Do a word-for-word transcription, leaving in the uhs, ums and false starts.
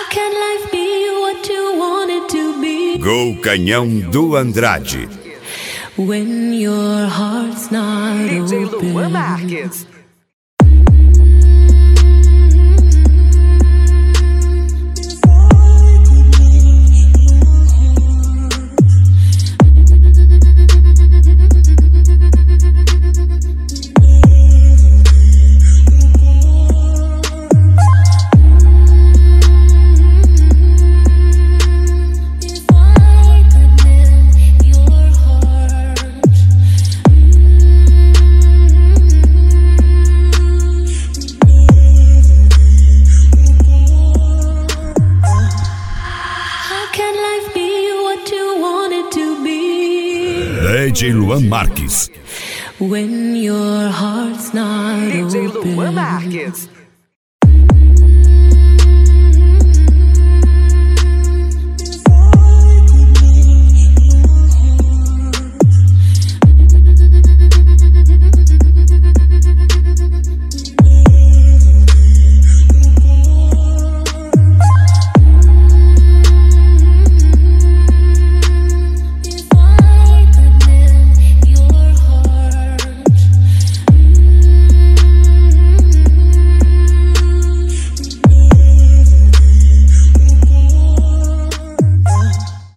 can life be what you want it to be? Gol Canhão do Andrade. When your heart's not D J open. Luan Marques. D J Luan Marques. When your heart's not D J open. Luan Marques.